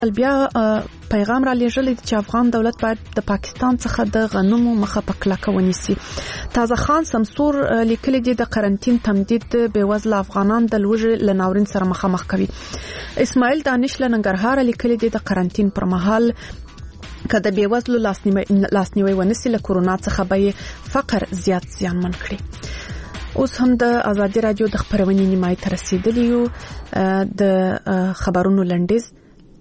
بیا پیغام را لېږلی چې افغان دولت باید د پاکستان څخه د غنمو مخه په کلکه ونیسي. تازه خان سمسور لیکلی دی د قرنټین تمدید بېوزله افغانان د لوږې له ناورین سره مخامخ کوي. اسماعیل دانش له ننګرهار لیکلی دی د قرنټین پر مهال که د بېوزلو لاسنیوی ونیسي له کورونا څخه به فقر زیات زیانمن کړي. اوس هم د ازادي راډیو د خبرونې نیمایي ته رسیدلی یو. د خبرونو لنډیز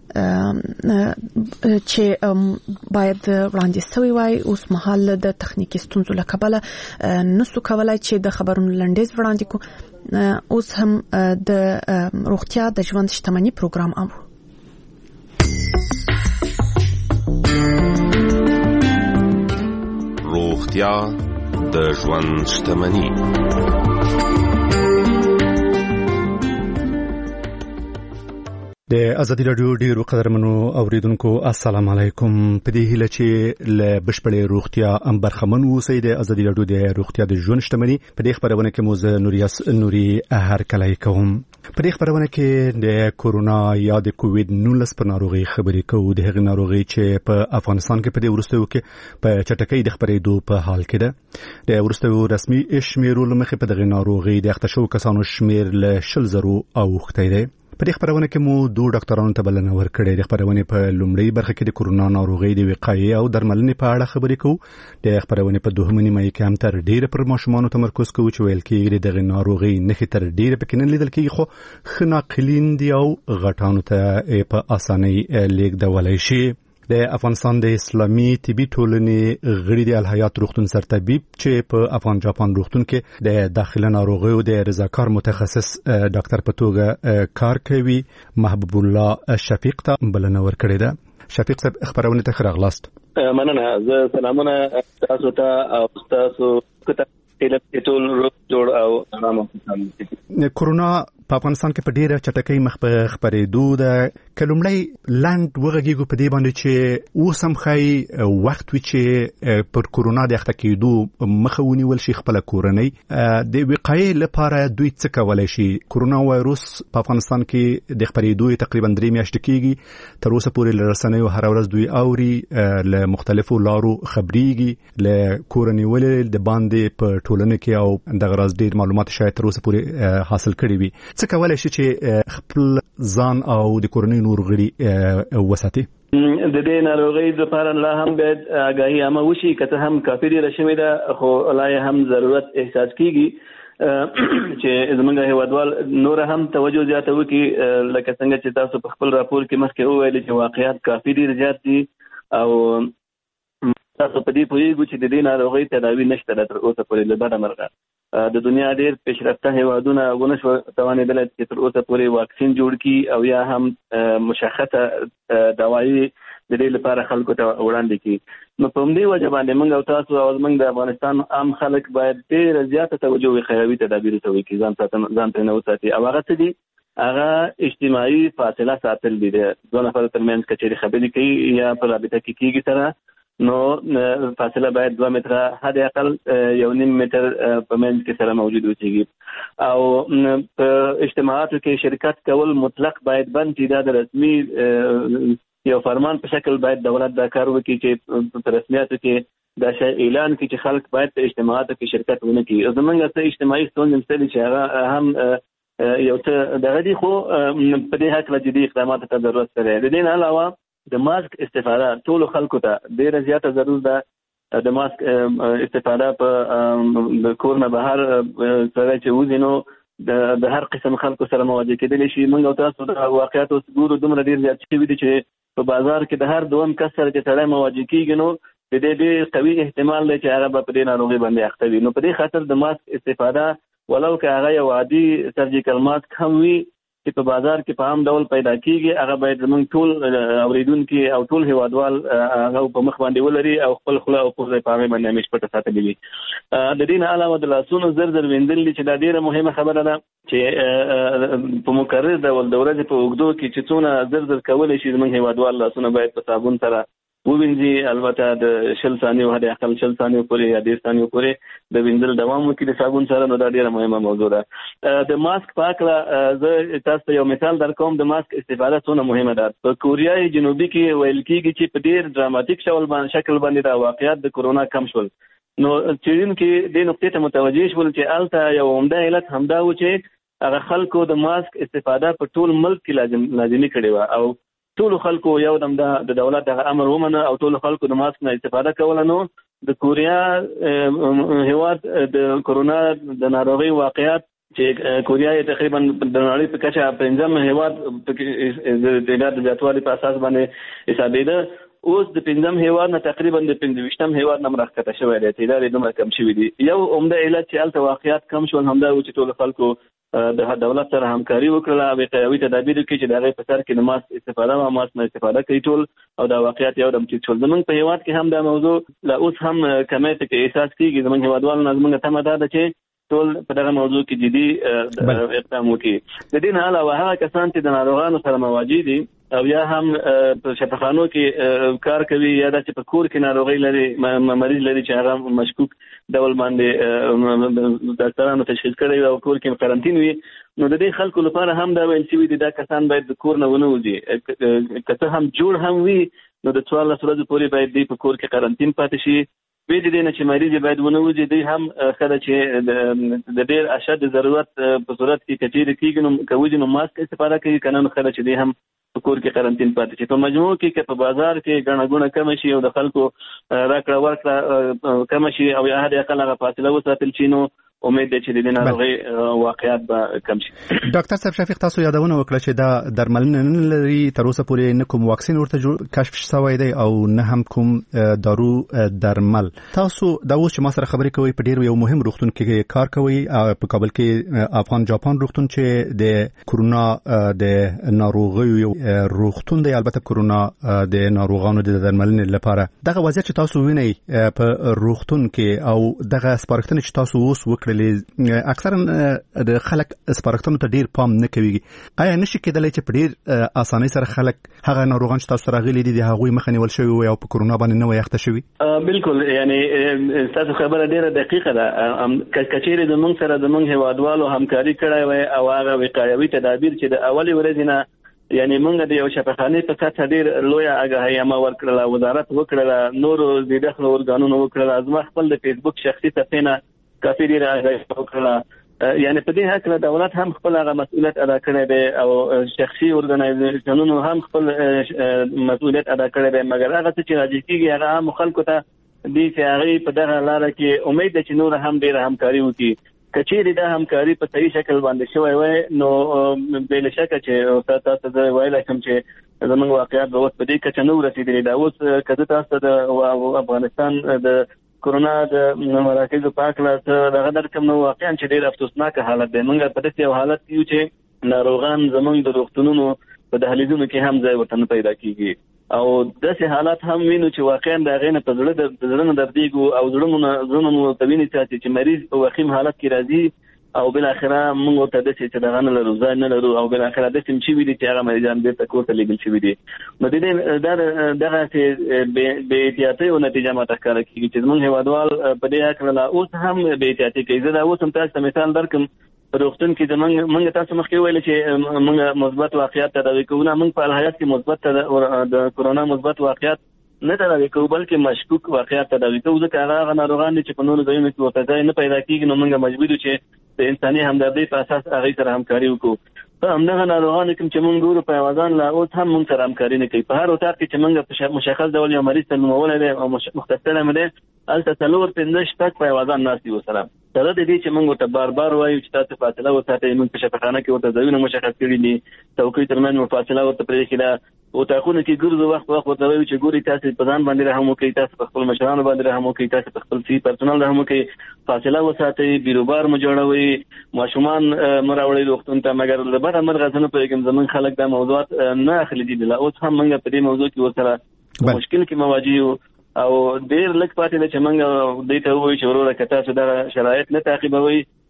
چې باید وړاندې شوی وای اوس مهال د تخنیکی ستونزو له کبله نسو کولای چې د خبرونو لنډیز وړاندې کو. اوس هم د روغتیا د ژوند شتمنۍ پروګرام اورو. روغتیا د ژوند شتمنۍ. د ازادي راډیو ډیرو قدرمنو اوریدونکو السلام علیکم. په دې هیله چې له بشپړې روغتیا برخمن اوسئ. د ازادي راډیو د روغتیا د ژوند شتمنۍ په دې خبرونه کې موږ نوري هر کله کوم. په دې خبرونه کې د کورونا یا د کووید 19 په ناروغي خبرې کوو. د هغې ناروغي چې په افغانستان کې په دې وروستیو کې په چټکۍ د خبرېدو په حال کې ده. د وروستیو رسمي شمیرو له مخې په دغه ناروغي د اخته شوو کسانو شمیر له 100,000 اوښتی دی. په دې خبرونه کې مو دوه ډاکټرانو ته بلنه ورکړې. د خبرونې په لومړۍ برخه کې د کورونا ناروغي د وقایې او درملنې په اړه خبرې کوو. د خبرونې په دوهمه نیمه کې هم تر ډیره پر ماشومانو تمرکز کوو چې ویل کېږي دغه ناروغي نښې تر ډیره پکې نه لیدل کېږي، خو ښه ناقلین دي او غټانو ته په اسانۍ لیږدولی شي. د افغانستان د اسلامي طبي ټولنې غړي د الحیات روغتون سرطبیب چې په افغان جاپان روغتون کې د داخله ناروغیو د رضاکار متخصص ډاکټر په توګه کار کوي محبوب الله شفیق ته بلنه ورکړې ده. شفیق صاحب خبرونه ته راغلاست. مننه. زه سلامونه تاسو ته او تاسو ته ټول روغ جوړ او آرام اوسئ. کورونا په افغانستان کې په ډیره چټکۍ مخ په خبرېدو ده. کلمړی لاند وغږیږو په دې باندې چې اوس هم خای وخت وي چې پر کورونا د اخته کېدو مخه ونیول شي خپل کورنۍ د وقایې لپاره دوی څه کولای شي. کورونا وایروس په افغانستان کې د خبرېدو تقریبا 3 میاشتې کېږي. تر اوسه پورې له رسنیو هر ورځ دوی اوري له مختلفو لارو خبريږي له کورنۍ ولې د باندې په ټولنه کې او دغه راز ډیر معلومات شاید تر اوسه پورې حاصل کړي وي. څه کولای شي چې خپل ځان او د کورنۍ نور غړي وساتي؟ د دې ناروغۍ لپاره لا هم باید آگاهي عامه وشي. که هم کافي ډېره شوې ده خو لا هم ضرورت احساس کیږي چې زمونږ هیوادوال نور هم توجه زیاته وکړي. لکه څنګه چې تاسو په خپل راپور کې مخکې وویل چې واقعیات کافي ډېر زیات دي او تاسو په دې پوهیږئ چې د دې ناروغۍ تداوی نشته تر اوسه پورې له بده مرغه. د دنیا ډېر پیشرفته هیوادونه ونشو توانېدل چې تر اوسه پورې واکسین جوړ کړي او یا هم مشخصه دوايي د دې لپاره خلکو ته وړاندې کړي. نو په همدې وجه باندې موږ او تاسو او موږ د افغانستان عام خلک باید ډېر زیاته توجه وکړي تدابیر ته وکړي ځان ته نه وساتي. او هغه څه دي هغه اجتماعي فاصله ساتل دي. د دوه نفر ترمنځ کچېرې خبرې کوي یا په رابطه کې کېږي سره نو فاصله باید 2 متره حد اقل 1.5 متر په منځ کې سره موجود وي. او په اجتماعاتو کې شرکت کول مطلق باید بند شي. دا د رسمي یو فرمان په شکل باید دولت دا کار وکړي چې په رسمیاتو کې دا شی اعلان کړي چې خلک باید په اجتماعاتو کې شرکت ونه کړي. زمونږ څه اجتماعي ستونزې مستلي چې هغه هم یو څه دغه دي خو په دې حق له جدي اقداماتو ته ضرورت لري. د دې نه علاوه د ماسک استفاده ټول خلکو ته ډیره زیاته ضرورت ده. د ماسک استفاده په د کور نه بهر سره چې وځي نو د هر قسم خلکو سره مواجه کېدلی شي. موږ او تاسو د واقعیاتو ګورو دومره ډیر زیات شوي دي چې په بازار کې د هر دوم کس سره چې سړی مواجه کېږي نو د دې ډېر قوي احتمال دی چې هغه به په دې ناروغۍ باندې اخته وي. نو په دې خاطر د ماسک استفاده ولو که هغه یو عادي سرجیکل ماسک هم وي چې په بازار کې په عام ډول پیدا کیږي هغه باید زموږ ټول اوریدونکي او ټول هیوادوال هغه په مخ باندې ولري او خپل خوله او پوزه په هغې باندې همیش پټه ساتلې وي. د دې نه علاوه د لاسونو زر زر وینځل چې دا ډېره مهمه خبره ده چې په مکرر ډول د ورځې په اوږدو کې چې څونه زر زر کولی شي زموږ هیوادوال لاسونه باید په صابون سره ووینځي. البته د 20 ثانیو هدا اقل 20 ثانیو پورې یا 10 ثانیو پورې د وینځل دوام وکړي د صابون سره. نو دا ډیره مهمه موضوع ده. د ماسک په اړه زه تاسو یو مثال درکوم. د ماسک استفاده څونه مهمه ده. په کوریا جنوبي کې ویل کېږي چې په ډیر ډراماتیک شکل باندې دا واقعیت د کورونا کم شول. نو چیرین کې د نقطې ته متوجه شول چې الته یو عمده علت همدا و چې هغه خلکو د ماسک استفاده په ټول ملک کې لازمي کړې و او ټول خلکو یو دم د دولت د امر ومنه او ټول خلکو د ماسک نه استفاده کوله. نو د کوریا هیواد د کورونا د ناروغي واقعیت چې کوریا تقریبا د نړۍ په کچه پنځم هیواد د تعداد زیاتوالي په اساس باندې حسابېده. اوس د پنځم هیواد نه تقریبا د 25م هیواد نه مرخصته شوی دی. تعداد دومره کم شوی دی. یو عمده علت چې الته واقعیت کم شول همدا و چې ټول خلکو د دولت سره همکاري وکړه، وقایوي تدابیر وکړي چې د هغې په سر کې د ماسک استفاده او ماسک نه استفاده کوي ټول او دا واقعیت یو دم ټیټ شول. زموږ په هیواد کې هم دا موضوع لا اوس هم کمیت کې احساس کېږي. زموږ هیوادوالو نه زموږ تمه دا ده چې ټول په دغه موضوع کې جدي اقدام وکړي. د دې نه علاوه هغه کسان چې د ناروغانو سره مواجه دي او یا هم په شفاخانو کې کار کوي یا د په کور کې ناروغي لري مریض لري چې هغه مشکوک ډول باندې ډاکټرانو تشخیص کړی او کور کې قرنټین وي، نو د دې خلکو لپاره هم دا ویل شوی دی دا کسان باید د کور نه ونه وځي. که هم جوړ هم وي نو د 14 ورځې پورې باید دی په کور کې قرنټین پاتې شي. به دې نه چې مریض باید ونه وځي دی هم خله چې د ډېر اشد ضرورت په صورت کې کچېر کېږي نو کوي نو ماسک استفاده کوي کنه نو خله چې دی هم په کور کې قرنټین پاتې شي. په مجموع کې په بازار کې ګڼه ګوڼه کم شي او د خلکو راکړه ورکړه کم شي او یا هغه اقل هغه فاصله وساتل شي نو امید ده چې د ناروغي واقعیت به کم شي. ډاکټر صاحب شفیق تاسو یادونه وکړه چې دا درملنه نه لري تر اوسه پورې نه کوم واکسین ورته کشف شوی دی او نه هم کوم دارو درمل. تاسو دا اوس چې ما سره خبرې کوي په ډیر یو مهم روغتون کې کار کوي په کابل کې افغان جاپان روغتون چې د کورونا د ناروغیو روغتون دی، البته کورونا د ناروغانو د درملنې لپاره. دغه وضعیت چې تاسو وینئ په روغتون کې او دغه سپارښتنې چې تاسو اوس اکثرا د خلک سپارښتنو ته ډیر پام نه کوي، آیا نشي کېدلی چې په ډیر اسانۍ سره خلک هغه ناروغان چې تاسو راغلي دي د هغوی مخه نیول شوی وي او په کورونا باندې نه وي اخته شوي؟ بالکل، یعنی تاسو خبره ډیره دقیقه ده. کچېرې د موږ سره د موږ هیوادوالو همکاري کړی وي او هغه وقایوي تدابیر چې د اولې ورځې نه یعنی موږ د یو شفاخانې په سطح ډیر لویه آګاهي ورکړله، وزارت وکړله، نورو د داخله ارګانونو وکړله، زما خپل د فیسبوک شخصي صفحې نه کافي ډیر آګاهي وکړله. یعنی په دې حق دولت هم خپل هغه مسؤلیت ادا کړی دی او شخصي ارګنایزیشنونو هم خپل مسؤلیت ادا کړی دی، مګر هغه څه چې راځي کېږي هغه هم خلکو ته دي چې هغه په دغه لاره کې امید ده چې نور هم ډیر همکاري وکړي. کچېرې دا همکاري په صحیح شکل باندې شوی وای نو بې شکه چې تاسو ته ویلی کوم چې زموږ واقعیت به اوس په دې کچه نه ورسېدلی. دا اوس که زه تاسو ته د افغانستان د کورونا د مراکزو په هکله دغه درکم نو واقعا چې ډېر افسوسناکه حالت دی. موږ په داسې یو حالت کې یو چې ناروغان زموږ د روغتونونو په دهلیزونو کې هم ځای ورته نه پیدا کېږي او داسې حالات هم وینو چې واقعا د هغې نه په زړه نه دردېږو او زړونه مو ورته وینې ساتي چې مریض په وخیم حالت کې راځي او بالاخره موږ ورته داسې چې دغه نه لرو ځای نه لرو او بالاخره داسې هم شوي دي چې هغه مریضان بېرته کور ته لېږل شوي دي. نو د دې دغسې بې احتیاطۍ او نتیجه ماته ښکاره کېږي چې زموږ هېوادوال په دې هکله لا اوس هم بې احتیاطي کوي. زه دا اوس هم تاسو ته مثال درکړم په روغتون کې موږ تاسو مخکې ویل چې موږ مثبت واقعیت تداوي کوو. نه، موږ په الحیات کې مثبت د کورونا مثبت واقعیت نه تداوي کوو بلکې مشکوک واقعیت تداوي کوو، ځکه هغه ناروغان دي چې په نورو ځایونو کې ورته ځای نه پیدا کېږي نو موږ مجبور یو چې د انساني همدردۍ په اساس هغوی سره همکاري وکړو. په همدغه ناروغانو کې چې موږ ګورو په اوازان لا اوس هم موږ سره همکاري نه کوي. په هر اتاق کې چې موږ په مشخص ډول یو مریض ته نومولی دی او مختصر هم دی هلته 4-5 په اوازان ناست دي ورسره، سره د دې چې موږ ورته بار بار وایو چې تاسو فاصله وساتئ. موږ په شفاخانه کې ورته ځایونه مشخص کړي دي، څوکۍ ترمنځ مو فاصله ورته پرېښې ده، اتاقونو کې ګرځو وخت ورته وایو چې ګورئ تاسو په ځان باندې رحم وکړئ، تاسو په خپل مشرانو باندې رحم وکړئ، تاسو په خپل صحي پرسونل رحم وکړئ، فاصله وساتئ، بیروبار مو جوړوئ، ماشومان مو راوړئ روغتون ته. مګر له بده مرغه زه نه پوهېږم زموږ خلک دا موضوعات نه اخلي دي. لا اوس هم موږ په دې موضوع کې ورسره مشکل کې مواجه یو او ډېر لږ پاتې ده چې موږ دې ته ووایو چې وروره که تاسو دغه شرایط نه تعقیبوئ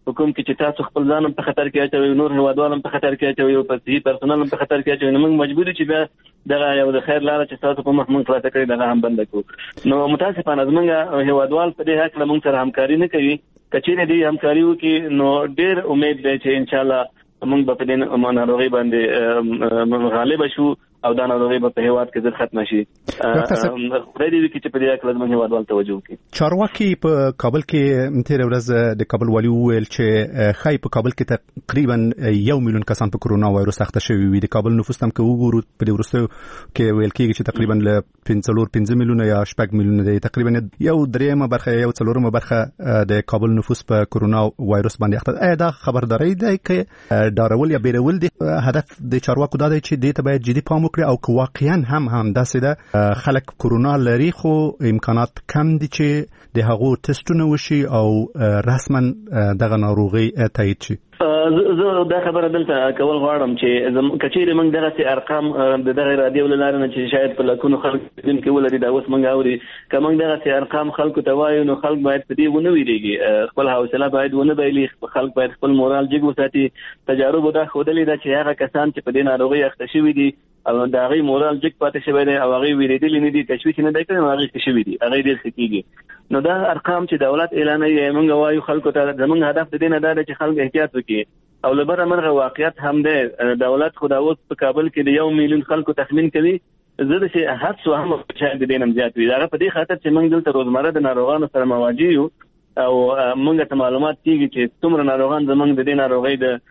حکومت کې چې تاسو خپل ځان په خطر کې اچوي نور هوادوال په خطر کې اچوي او په دې پرسونل په خطر کې اچوي نو موږ مجبور چې بیا دغه یو د خیر لاره چې تاسو په مخ موږ خلاص کړی دغه هم بند کړو نو متاسفانه زمونږ هوادوال په دې حق له موږ سره همکاري نه کوي کچېره دې همکاري وکړي نو ډېر امید دی چې ان شاء الله موږ په دې ناروغي باندې غالب شو او دا ناروغي په هیواد کې ځل ختم شي خدای دې وکړي چې په دې حق له موږ هوادوال توجه وکړي چارواکي په کابل کې تیر ورځ د کابل والي وویل چې خای په کابل کې تقریبا 1 میلیون کسان په کرونا وایروس اخته شوي وي د کابل نفوس هم کې وګورو په دې ورستو کې ویل کېږي چې تقریبا ل 15 میلیونه یا 8 میلیونه دی تقریبا یو دریمه برخه یو څلورمه برخه د کابل نفوس په کرونا وایروس باندې اخته دا خبرداري دی چې ډارول یا بیرول دي هدف د چارواکو دا دی چې دې ته باید جدي پام او که واقعا هم داسې ده خلک کرونا لري خو امکانات کم دي چې د هغو ټیسټونه وشي او رسما دغه ناروغي تایید شي زه دا خبره دلته کول غواړم چې کچېره موږ دغه ارقام د دغه رادیو لاره نه چې شاید په لکونو خلک دین کې ولري دا اوس موږ اوري که موږ دغه ارقام خلکو ته وایو نو خلک باید په دې ونه ویریږي خپل حوصله باید ونه بایلي خلک باید خپل مورال جګ وساتي تجارب دا ښودلې ده چې هغه کسان چې په دې ناروغي اخته شوي دي او دا غي مورال جګ پاتې شوی دی او هغه ویریدل نه دي تشویش نه دی کړی هغه څه شوی دي هغه ډیر سکیږي نو دا ارقام چې دولت اعلان یې موږ وایو خلکو ته زموږ هدف د دې نه دی چې خلک احتیاط وکړي او لبره مرغه واقعیت هم ده دولت خداوت په کابل کې د 1 میلیون خلکو تخمین کوي زه د شي حادثه هم چې د دینم زیات وي دا په دې خاطر چې موږ دلته روزمره د ناروغانو سره مواجه یو او موږ ته معلومات کیږي چې څومره ناروغان زموږ د دې ناروغي د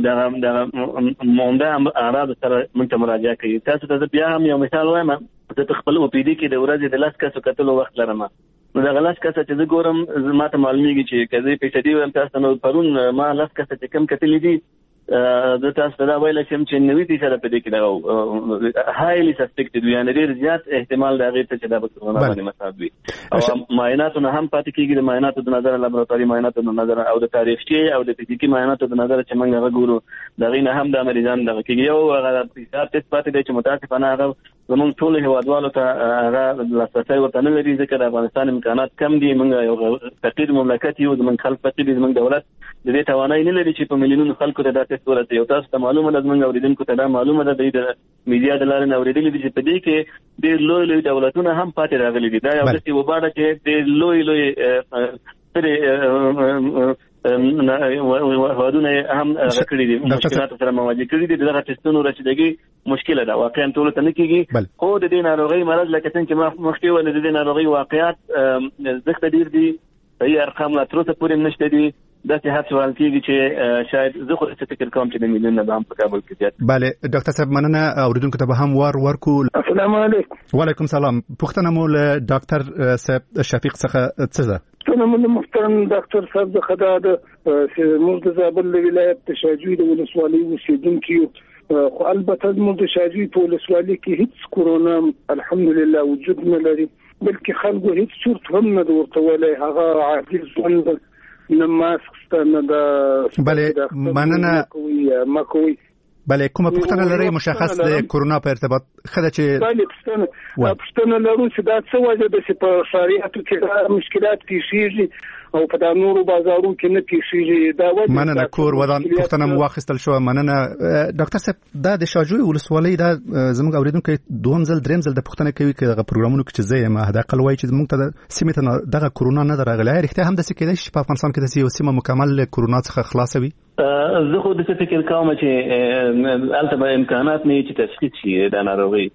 مونده اعراض سره موږ ته مراجعه کوي تاسو ته بیا هم یو مثال وایم زه خپل او پی ډی کې د ورځې د لاس کسو کتلو وخت لرم نو دا لاس کسه چې زه ګورم ما ته معلومیږي چې کزې په شدي ویم تاسو نو پرون ما لاس کسه چې کم کتلې دي د تاسو دا ویل چې 90% په دې کې دا هایلی سسپیکټډ وي یعنی ډېر زیات احتمال دا غیر چې دا به کرونا باندې مصاب وي او معایناتو نه هم پاتې کېږي د معایناتو د نظر لابراتواري معایناتو د نظر او د تاریخي او د فزیکي معایناتو د نظر چې موږ غوړو دا غي نه هم د مریضان دغه کېږي او هغه حساب تست پاتې دی چې متاسفانه هغه زموږ ټول هوادوالو ته هغه لاسرسي ورته نه لري ځکه د افغانستان امکانات کم دي موږ یو فقیر مملکت یو زموږ خلک فقیر دي زموږ دولت د دې توانایي نه لري چې په میلیونونو خلکو ته دا تست ورته یو تاسو ته معلومه ده زموږ اوریدونکو ته دا معلومه ده د میډیا د لارې نه اوریدلې دي چې په دې کې ډېر لوی دولتونه هم پاتې راغلي دي دا یو څه وباده چې ډېر لوی هوادونه هم راکړي دي مشکلات سره مواجه کړي دي دغه ټیسټونو رسیدګي مشکله ده واقعا ټول ته نه کیږي خو د دې ناروغي مرض لکه څنګه چې ما مخکې ویل د دې ناروغي واقعیت زخته ډیر دي صحیح ارقام لا تر اوسه پورې نشته دي دا چې هڅه وکړي کیږي چې شاید زه خو څه فکر کوم چې د میلیون نه هم په کابل کې زیات bale ډاکټر صاحب مننه اوریدونکو ته به هم ورکو السلام علیکم وعلیکم السلام پوښتنه مو له ډاکټر صاحب شفیق څخه څه ده ټول محترم ډاکټر صاحب د خدا د موږ د زابل ولایت د شاجوی د ولسوالۍ اوسیدونکو خو البته موږ د شاجوی په ولسوالۍ کې هیڅ کرونا الحمدلله وجود نه لري بلکې خلکو هیڅ صورت هم نه ورته ویلي هغه عادي ژوند نه ماسک ستنه د bale مننه مکوي bale کومه پوښتنه لري مشخص د کرونا په ارتباط خله چې bale پوښتنه لرو چې دا څه وجه ده چې په ښاریاتو کې مشکلات پیښیږي او په د نورو بازارو کې نه پیښیږي دا وجه مننه کور ودان پوښتنه مو واخیستل شو مننه ډاکټر صاحب دا د شاجوی ولسوالۍ دا زموږ اوریدونکو دوم ځل دریم ځل د پوښتنه کوي چې دغه پروګرامونو کې چې زه ما هدا قل وای چې موږ ته سیمه ته دغه کرونا نه درغلی رښتیا هم د څه کېدای شي په افغانستان کې د یو سیمه مکمل کرونا څخه خلاصوي زه خو د فکر کوم چې البته امکانات نه چې تشخیص شي د ناروغي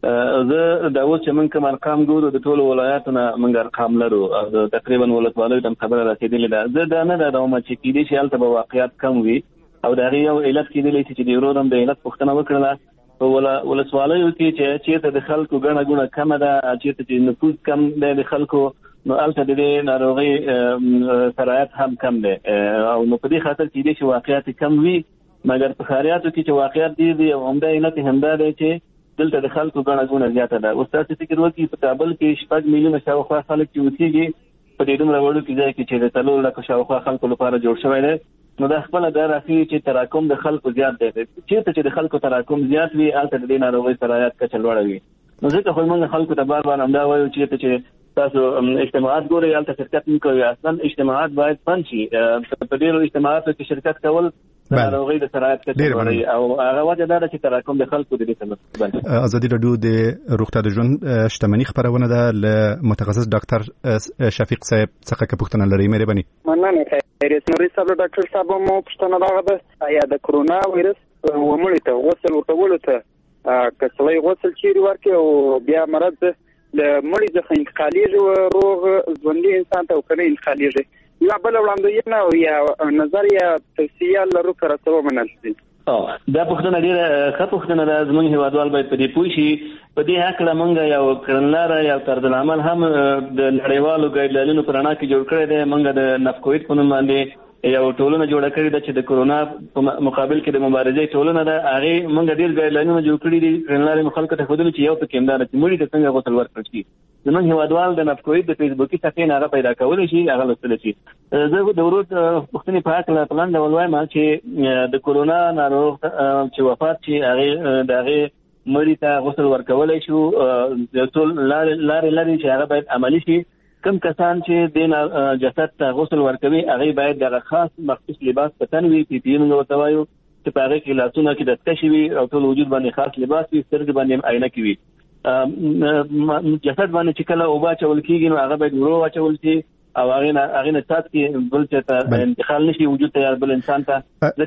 زه دا اوس چې موږ کوم ارقام ګورو د ټولو ولایتونو موږ ارقام لرو تقریبا ولسوالیو ته خبره رسیدلې ده زه دا نه دا چې کېدای شي البته واقعیت کم وي او دا یو علت کېدلی چې د ورورم د علت پوښتنه وکړه په ولسوالیو کې چې د خلکو ګڼه کم ده چې نفوذ کم دی د خلکو نو البته د ناروغي سرایت هم کم دی او نو په دې خاطر کېدای شي واقعیت کم وي مګر په ښاریاتو کې چې واقعیت دی او همدا علت همدا دی چې دلته د خلکو ګڼه زیاته ده او تاسو فکر وکړئ په کابل کې 6 میلیونه شاوخوا خلک چې اوسېږي په دې دومره وړو کې ځای کې چې د 3 لک شاوخوا خلکو لپاره جوړ شوی دی نو دا خپل دا راځي چې تراکم د خلکو زیات دی چې د خلکو تراکم زیات وي البته د ناروغي سرایت کچه لوړ وي نو ځکه خو موږ خلکو ته بار همدا وایو چې تاسو اجتماعات ګورئ هلته شرکت نه کوي. اصلا اجتماعات باید بند شي. په ډېرو اجتماعاتو کې شرکت کول د ناروغۍ د سرایت کچه لوړوي او هغه وجه دا ده چې تراکم د خلکو د دې سبب. ازادي راډیو د روغتیا د ژوند شتمنۍ خبرونه ده له متخصص ډاکټر شفیق صاحب څخه پوښتنه لري. مهرباني. مننه. خیریت نوري صاحب ډاکټر صاحب مو پوښتنه راغله ده آیا د کرونا وایرس ومړي ته غسل ورکول ته کڅلې غسل چیرې ورکړي او بیا مرض د مړي څخه انتقالېږي او روغ ژوندي انسان ته وکړي انتقالېږي. یا بل وړاندوینه او یا نظر یا توصیه لرو کړه څه ومنل شي. دا پوښتنه ډیره ښه پوښتنه ده. زموږ هیوادوال باید په دې پوه شي. په دې هکله موږ یو کړنلاره یا طرز العمل هم د نړیوالو ګایډلاینونو په رڼا کې جوړ کړی دی. موږ د نفکوید په نوم باندې یو ټولنه جوړه کړې ده چې د کرونا په مقابل کې د مبارزې ټولنه ده. هغې موږ ډېر ګایډلاینونه جوړ کړي دي. کړنلارې خلکو ته ښودلي چې یو پکې همدا ده چې مړي ته څنګه غسل ورکړل شي. زموږ هیوادوال د نفکوید د فیسبوکي صفحې نه هغه پیدا کولی شي، هغه لوستلی شي. زه د ورور پوښتنې په هکله په لنډ ډول وایم چې د کرونا ناروغ چې وفات شي د هغې مړي ته غسل ورکولی شو. ټول لارې لري چې هغه باید عملي شي. کم کسان چې د جسد ته غسل ورکوي هغې باید دغه خاص مخصوص لباس په تن وي، PPE موږ ورته وایو، چې په هغې کې لاسونه کې دستکشې وي او ټول وجود باندې خاص لباس وي، سترګې باندې عینکې وي. جسد باندې چې کله اوبه اچول کېږي نو هغه باید ورو اچول شي او هغې نه څاڅکي بل څه ته انتقال نشي وجود ته یا بل انسان ته.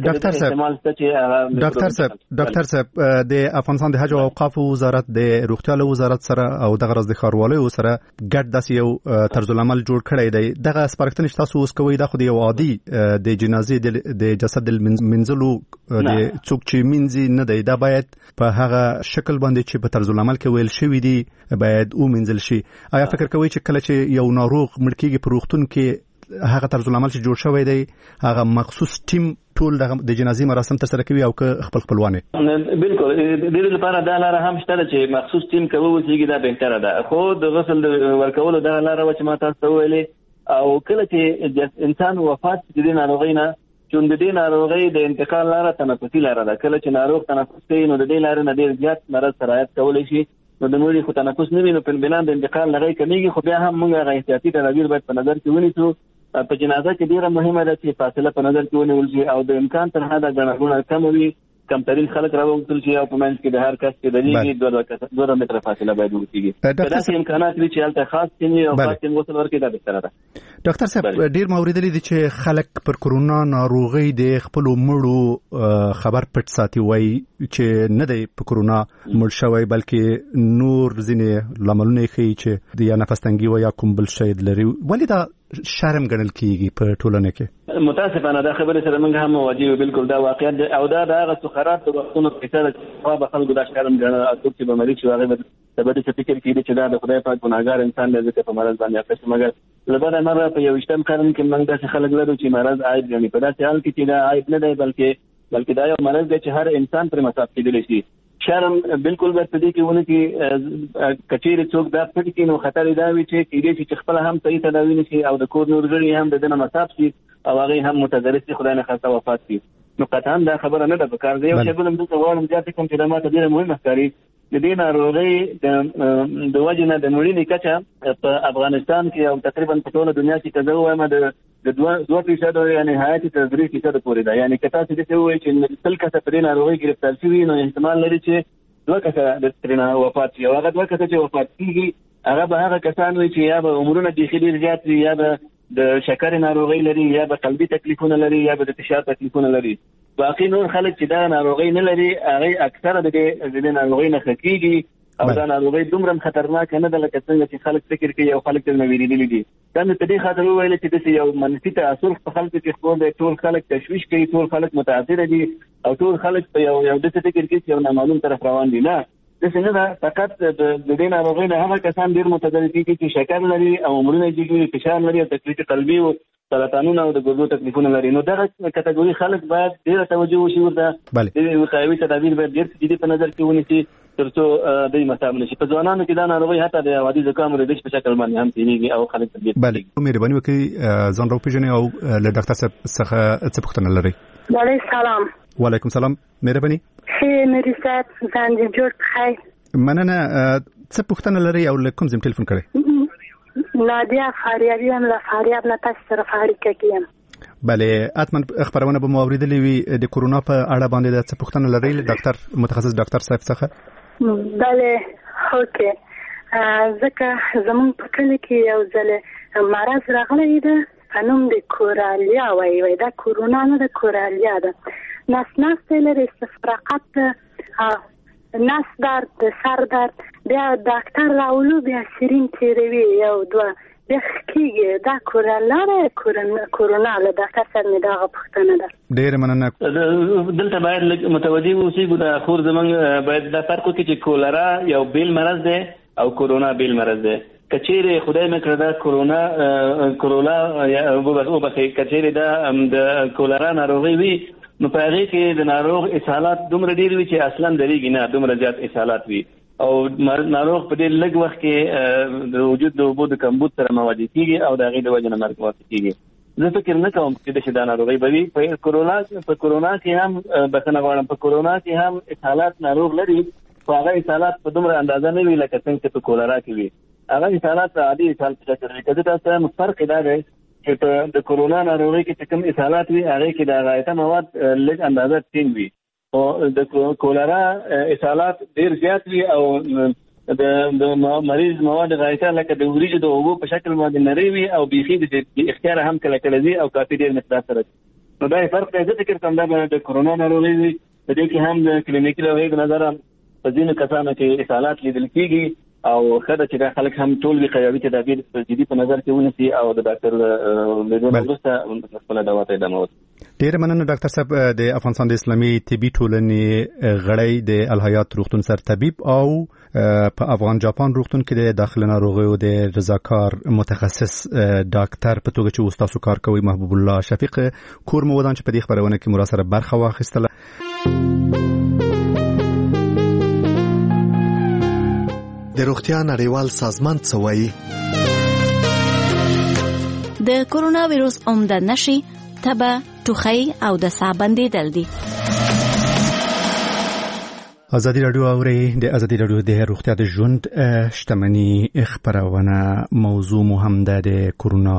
ډاکټر صاحب د افغانستان د حج او اوقاف وزارت د روغتیا وزارت سره او دغه راز د ښاروالۍ سره ګډ داسې یو طرز العمل جوړ کړی دی. دغه سپارښتنې چې تاسو اوس کوئ دا خو د یو عادي د جنازې د جسد د منځلو د څوک چې منځي نه دی، دا باید په هغه شکل باندې چې په طرز العمل کې ویل شوي دي باید ومنځل شي. آیا فکر کوئ چې کله چې یو ناروغ مړ کېږي په روغتون کې هغه طرز العمل چې جوړ شوی دی هغه مخصوص ټیم ټول د جنازې مراسم ترسره کوي او که خپلوان بالکل د دې لپاره دا لاره هم شته چې مخصوص ټیم کوي وسیږي دا بهتره ده. خو د غسل ورکولو دا لاره چې ما تاسو ته ویلې او کله چې انسان وفات د دې ناروغۍ نه چون د دې ناروغۍ د انتقال لاره تنفسي لاره ده. کله چې ناروغ تنفس کوي نو د دې لارې نه ډېر زیات مرض سرایت کولی شي. نو د مړي خو تنفس نه وي نو په بنا د انتقال لغې کمیږي. خو بیا هم موږ هغه احتیاطي تدابیر باید په نظر کې ونیسو. په جنازه کې ډیره مهمه ده چې فاصله په نظر کې ونیول شي او د امکان تر حده ګڼه ګوڼه کم وي. کمترین خلک راوغوښتل شي او په منځ کې د هر کس کې درېږي 2 متره فاصله باید وکړي. که داسې امکانات وي چې هلته خاص ټیم او خاص ټیم غسل ورکړي دا بهتره ده. ډاکټر صاحب ډېر ما اورېدلي دي چې خلک پر کرونا ناروغۍ د خپلو مړو خبر پټ ساتي، وایي چې نه دی په کرونا مړ شوی بلکې نور ځینې لاملونه یې ښیي چې یا نفس تنګي وي یا کوم بل شی لري. ولې دا شرم ګڼل کېږي په ټولنه کې؟ متاسفانه دا خبرې سره موږ هم مواجه یو. بالکل دا واقعیت دی او دا د هغه خراب د وختونو کیسه ده چې به خلکو دا شرم ګڼل او څوک چې به مریض شي هغې به د بدې څه فکر کېږي چې دا د خدای پاک ګناهګار انسان دی ځکه په مرض باندې اخته شي. مګر له بده مرغه په 21م قرن کې موږ داسې خلک لرو چې مرض عیب ګڼي. په داسې حال کې چې دا عیب نه دی بلکې دا یو مرض دی چې هر انسان پرې مصاب کېدلی شي. شرم بالکل باید په دې کې ونه کې کچېرې څوک دا پټ کړي نو خطر دا وي چې کېدای شي چې خپله هم صحیح تداوي نه شي او د کور نور غړي هم د ده نه مصاب شي او هغې هم متضرر شي، خدای نخواسته وفات شي. نو قطعا دا خبره نه ده په کار. زه یو شی بل هم دلته غواړم زیاته کړم چې دا ماته ډېره مهمه ښکاري. د دې ناروغۍ د وجې نه د مړینې کچه په افغانستان کې او تقریبا په ټوله دنیا کې که زه ووایم د 2% یا نهایت تر 3% پورې ده. یعنې که تاسو داسې ووایئ چې 100 کسه په دې ناروغۍ ګرفتار شوي نو احتمال لري چې 2 کسه ترېنه وفات شي او هغه 2 کسه چې وفات کېږي هغه به هغه کسان وي چې یا به عمرونه بیخي ډېر زیات وي، یا به د شکرې ناروغۍ لري، یا به قلبي تکلیفونه لري، یا به د فشار تکلیفونه لري. باقي نور خلک چې دا ناروغۍ نه لري هغې اکثره د دې ناروغۍ نه ښه کېږي او دا ناروغۍ دومره خطرناکه نه ده لکه څنګه چې خلک فکر کوي او خلک ترې نه وېرېدلي دي. دا مې په دې خاطر وویل چې داسې یو منفي تاثر په خلکو کې خپور دی. ټول خلک تشویش کوي، ټول خلک متاثره دي او ټول خلک په یو داسې فکر کوي چې یو نامعلوم طرف روان دي. نه داسې نه ده. فقط د دې ناروغۍ نه هغه کسان ډېر متضرر کېږي چې شکر لري او عمرونه جګوي، فشار لري او تکلیف قلبي او سرطانونه او د ګردو تکلیفونه لري. نو دغه کټګوري خلک باید ډېره توجه وشي ورته. د وقایوي تدابیر باید ډېر جدي په نظر کې ونیسي تر څو دوی مصاب نه شي. په ځوانانو کې دا ناروغي حتی د عادي زکام او د ډش په شکل باندې هم تېرېږي او خلک تربیت کوي. مهرباني وکړئ ځان راوپېژنئ او له ډاکټر صاحب څخه څه پوښتنه لرئ؟ وعلیکم سلام. وعلیکم سلام. مهرباني. ښه نوري صاحب ځان دې جوړ کړئ. مننه. څه پوښتنه لرئ او له کوم ځای ټلیفون کړئ؟ نادیا فاریابی هم له فاریاب نه تاسو سره اړیکه کوم. بله اتمن خبرونه به مو اوریدلې وي د کورونا په اړه باندې د څه پوښتنه لري ډاکټر متخصص ډاکټر صاحب څخه؟ بله اوکې ځکه زمون په کلی کې یو ځل مرض راغلی دی په نوم د کورالیا وایي دا کورونا نه د کورالیا ده. نس لري استفراقات نس درد سر درد بیا ډاکټر راولو بیا سرین تیروي یو دوه بیا کېږي دا کورونا له ډاکټر سره مې دغه پوښتنه ده. ډېره مننه. دلته باید متوجه اوسئ دا خور زمونږ باید دا فرق وکړي چې کولرا یو بیل مرض دی او کورونا بیل مرض دی. کچېره خدای مې کړ دا کورونا وبخې کچېره دا د کولرا ناروغي وي نو په هغه کې د ناروغ اسهالات دومره ډېر وي چې اصلا درېږي نه دومره زیات اسهالات وي او ناروغ په ډېر لږ وخت کې د وجود د اوبو د کمبود سره مواجه کیږي او د هغې د وجې نه مرګ واقع کیږي. زه فکر نه کوم چې دا ناروغي به وي. په کورونا کې هم بخښنه غواړم په کورونا کې هم اسهالات ناروغ لري خو هغه اسهالات په دومره اندازه نه وي لکه څنګه چې په کولرا کې وي. هغه اسهالات عادي اسهال په شکل وي. که زه تاسو ته فرق دا دی چې په د کورونا ناروغي کې چې کوم اسهالات وي هغې کې د غایطه مواد لږ اندازه ټینګ وي او د کولرا اسهالات ډېر زیات وي او د مریض مواد غایطه لکه د وریجو د اوبو په شکل باندې نری وي او بیخي د اختیار هم کله کله ځي او کافي ډېر مقدار سره. نو دا فرق دی. زه فکر کوم دا د کورونا ناروغي وي. په دې کې هم د کلینیکي لوحې د نظره په ځینو کسانو کې اسهالات لیدل کېږي او ښه ده چې دا خلک هم ټول وقایوي تدابیر جدي په نظر کې ونیسي او د ډاکټر لیدلو وروسته خپله دوا ته ادامه ورکړي. ډېره مننه ډاکټر صاحب. د افغانستان د اسلامي طبي ټولنې غړی د الحیات روغتون سرطبیب او په افغان جاپان روغتون کې د داخله ناروغیو د رضاکار متخصص ډاکټر په توګه چې تاسو کار کوي محبوب الله شفیق کور مو ودان چې په دې خبرونه کې مو سره برخه واخیستله. د روغتیا نړیوال سازمان څه وایي؟ د کورونا وایروس عمده نښې تبه، ټوخی او د ساه بندېدل دي. ازادي راډیو اوري د ازادي راډیو د روغتیا د ژوند شتمني خبرونه موضوع مهم ده د کورونا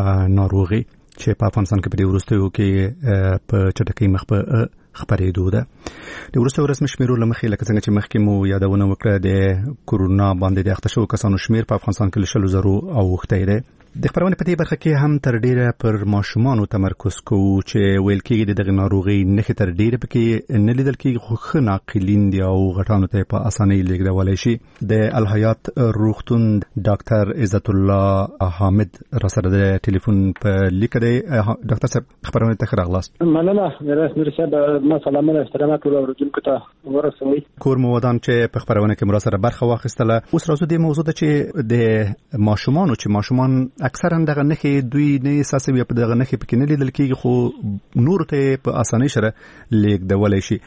ناروغي چې په افغانستان کې په دې وروستیو کې په چټکۍ مخ په خبرېدو ده. د وروستیو رسمي شمیرو له مخې لکه څنګه چې مخکې مو یادونه وکړه د کورونا باندې د اخته شوو کسانو شمیر په افغانستان کې له 100,000 اوښتی دی. د خبرونې په دې برخه کې هم تر ډیره پر ماشومانو تمرکز کوو چې ویل کېږي دغه ناروغي نښې تر ډیره پکې نه لیدل کېږي خو ښه ناقلین دي او غټانو ته په اسانۍ لیږدولی شي. د الحیات روغتون ډاکټر عزت الله حامد را سره د ټلیفون په لیکه دی. ډاکټر صاحب خبرونه ته ښه راغلاست. مننه میر صاحب. ما سلامونه احترامات ټولو اورېدونکو ته ورسوئ. کور مو ودان چې په خبرونه کې مو سره برخه واخیستله. اوس راځو دې موضوع ته چې د ماشومان اکثرا دغه نښې دوی نه احساسوي په دغه نښې پکې نه لیدل کېږي خو نور ته په اسانۍ سره لیږدولی شي.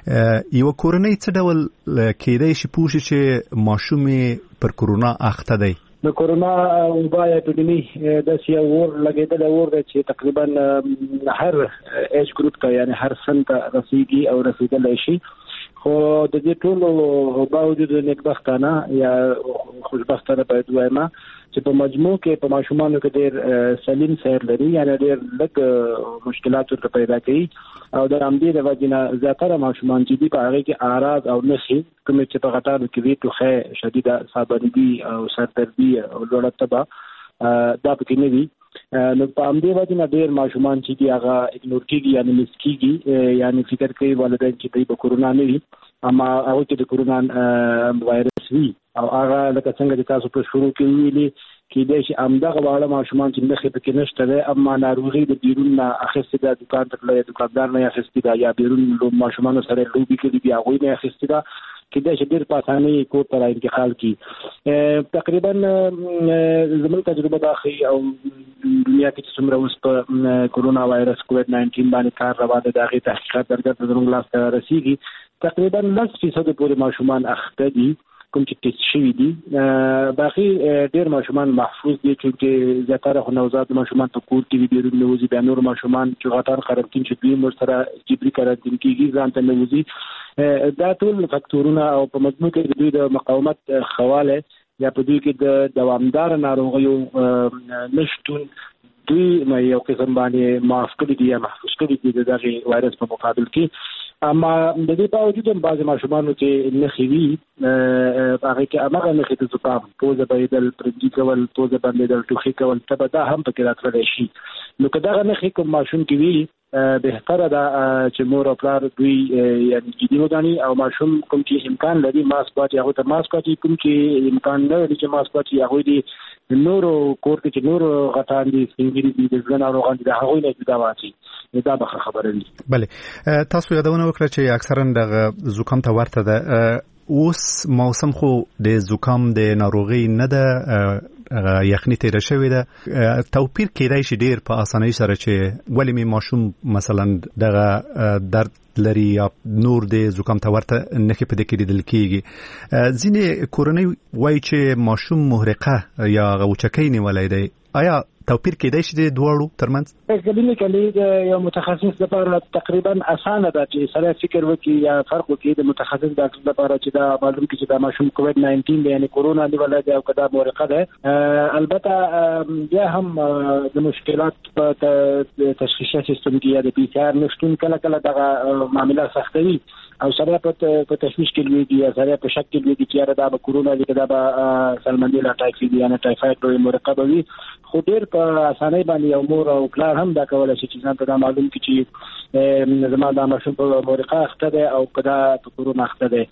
یوه کورنۍ څه ډول کېدای شي پوه شي چې ماشوم یې پر کورونا اخته دی؟ د کورونا وبا اپیډمي داسې یو اور لګېدلی اور دی چې تقریبا هر ایج ګروپ ته یعنی هر سن ته رسیږي او رسیدلی شي. خو د دې ټولو باوجود نیکبختانه یا خوشبختانه باید وایم چې په مجموع کې په ماشومانو کې ډېر سلیم سیر لري یعنی ډېر لږ مشکلات ورته پیدا کوي او د همدې د وجې نه زیاتره ماشومان چې دي په هغې کې اعراض او نښې کومې چې په غټانو کې وي ټوخی شدیده ساه بندي او سردردي او لوړه تبه دا پکې نه وي. نو په همدې وجې نه ډېر ماشومان چې دي هغه اګنور کېږي یعنی مس کېږي یعنی فکر کوي والدین چې دوی به کورونا نه وي اما هغوی کې د کورونا وایرس وي او هغه لکه څنګه چې تاسو په شروع کې ویلي کېدای شي همدغه واړه ماشومان چې نښې پکې نشته دی اما ناروغي د بیرون نه اخیستې ده دوکان ته تللی دوکاندار نه یې اخیستې ده یا بیرون ماشومانو سره لوبې کړي دي هغوی نه یې اخیستې ده کېدای شي ډېر په اسانۍ کور ته را انتقال کړي. تقریبا زموږ تجربه دا ښیي او دنیا کې چې څومره اوس په کورونا وایرس کووډ-19 باندې کار روان دی د هغې تحقیقات درګه ته زموږ لاس ته رسېږي. تقریبا 10% پورې ماشومان اخته دي کوم چې ټیسټ شوي دي. باقي ډېر ماشومان محفوظ دي چې زیاتره خو نوزاد ماشومان په کور کې وي بیرون نه وځي. بیا نور ماشومان چې غټان قرنطین چې دوی ورسره جبري قرنطین کېږي ځان ته نه وځي. دا ټول فکتورونه او په مجموع کې د دوی د مقاومت خواله یا په دوی کې د دوامدار ناروغیو نشټون دوی یو قسم باندې معاف کړي دي یا محفوظ کړي دي د دغه وایرس په مقابل کې. اما د دې په وجود هم بعض ماشومانو کې نښې وي هغه کې هغه نښې د زکام پوزه بهیدل پرنجي کول پوزه بندېدل ټوخي کول تبه دا هم پکې راتللی شي. نو که دغه نښې کوم ماشوم کې وي بهتره ده چې مور او پلار دوی یعنی جدي وګڼي او ماشوم کوم چې امکان لري ماسک واچي هغه ته ماسک واچي، کوم چې امکان نه لري چې ماسک واچي هغه دې نورو کور کې چې نورو غټان دي سپینګري دي د ځان ناروغان دي هغه نه دا واچي. دا به خبره وي. بله تاسو یادونه وکړه چې اکثرا د زکام ته ورته ده. اوس موسم خو د زکام د ناروغي نه ده یخني تیر شوی ده. توپیر کېدای شي ډیر په اسانۍ سره چې ولې می ماشوم مثلا دغه درد لري یا نور د زکام ته ورته نښې په دې کې لیدل کېږي. ځینې کورنۍ وایي چې ماشوم محرقه یا غوچکۍ نیولی دی. آیا توپیر کېدای شي د دواړو ترمنځ؟ کلینیک کې یو متخصص لپاره تقریبا اسانه ده چې سره فکر وکړي یا فرق وکړي د متخصص ډاکټر لپاره چې دا معلوم کړي چې دا ماشوم کووډ 19 دی یعنی کورونا نیولای دی او کدا محرقه ده. البته بیا هم د مشکلات په تشخیصي سیستم کې یا د پی سی آر نشټون کله کله دغه معاملې سختوي او سره په تشویش کې لوي یا سره په شک کې لوي چې دا به کورونا دی کدا به سالمونیلا ټایفاید یا ټایفاید به مرکب وي. خو ډیر په اسانۍ باندې یو مور او پلار هم دا کولای شي چې ځان ته معلوم کړي چې زما د ماشوم په مرقه اخته ده او کدا په کورونا اخته ده.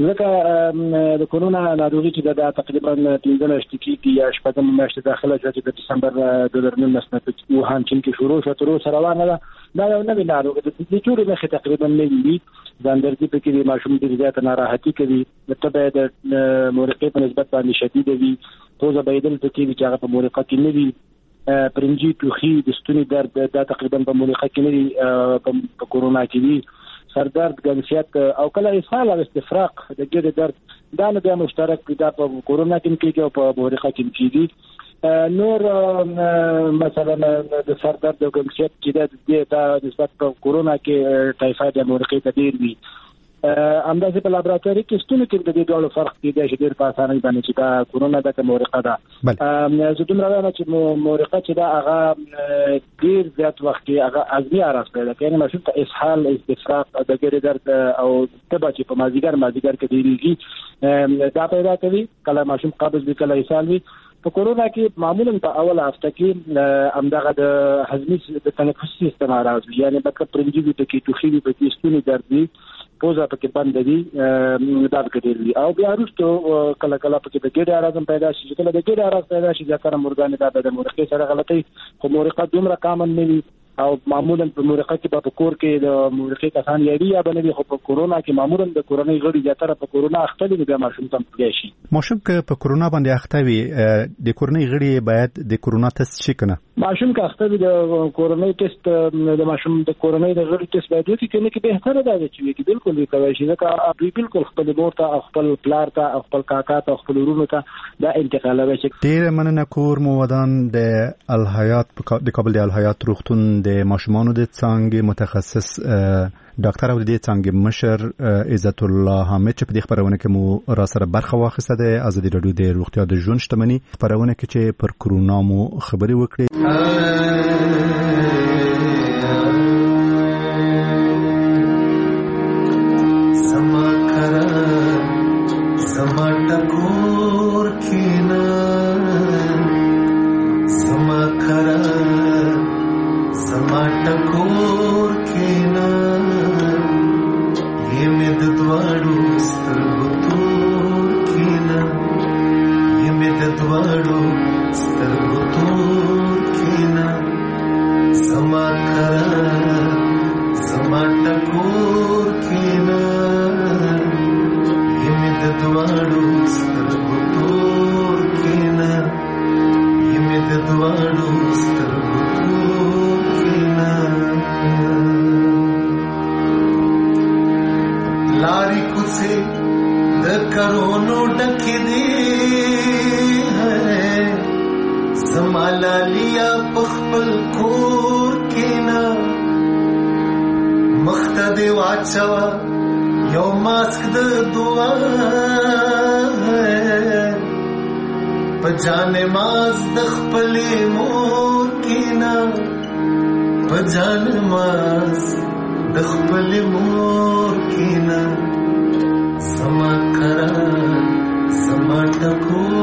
ځکه د کورونا ناروغي چې دا تقریبا 15 میاشتې کې یا 15 میاشتې داخله شوه د دسمبر 2019 په ووهان چین کې شروع شو تر اوسه روانه ده. دا یو نوی ناروغي ده چې ټول مخه تقریبا نه وي ځاندرځي په کې ماشوم ډیر زیات ناراحتي کوي د تبه د مرقې په نسبت باندې شدید وي پوزه بهیدل په کې چې هغه په مرقه کې نه وي پرنجي ټوخي د ستوني درد دا تقریبا په مرقه کې نه وي په کورونا کې وي سردرد ګنسیت او کله اسهال او استفراق د ګډ درد دا نه مشترک دي په کورونا کې کېږي او په مرقه کې کېږي. نور مثلا د سردرد او ګنسیت چې د نسبت په کورونا کې ټایفاید یا مرقې ته ډیر وي. همداسې په لابراتواري کې ستونو کې د دې ډول فرق کېدای شي ډېر په اسانۍ باندې چې دا کورونا ده که مرقه ده. زه دومره وایم چې مرقه چې ده هغه ډېر زیات وخت کې هغه عضلي اعراض پیدا کوي یعنې ماشوم ته اسهال استفراق د ګډې درد او تبه چې په مازدیګر کې ډېرېږي دا پیدا کوي. کله ماشوم قبض وي کله اسهال وي. په کورونا کې معمولا په اوله هفته کې همدغه د هضمي د تنفسي سیستم اعراض وي یعنې بکه پرنجي وي پکې ټوخي وي پکې ستوني درد وي پوزه پکې بند دي دا ګډېر وي او بیا وروسته کله کله پکې د ګډې اعراض پیدا شي. کله د ګډې اعراض پیدا شي ځکه مورګان دا د مرقې سره غلطي خو مرقه دومره کامن نه وي او معمولا په مرقه کې په کور کې د مرقې کسان یاري یا بنوي خو په کورونا کې معمولا د کورونی غړي زیاتره په کورونا اخته دي بیا ماشوم ته پیدا شي. ماشوم که په کورونا باندې اخته وي د کورونی غړي باید د کورونا تست شي کنه. ماشوم که اخته وي د کورونی تست د ماشوم د کورونی د غړي تست باید وکړي کې بهتره ده چې وي بالکل وي کوي شي ځکه دوی بالکل خپل مور ته خپل پلار ته خپل کاکا ته خپل ورونو ته دا انتقالوي شي. ډیر مننه کور مو ودان د الحیات د کابل د الحیات روغتون د ماشومانو د څانګې متخصص ډاکټر او د دې څانګې مشر عزت الله حامد چې په دې خبرونه کې مو را سره برخه واخیسته د ازادي راډیو د روغتیا د ژوند شتمنۍ خبرونه کې چې پر کورونا مو خبرې وکړې. پجان ماز د خپلې مور کینا پجان ماز د خپلې مور کینا سما کرا سما ټکو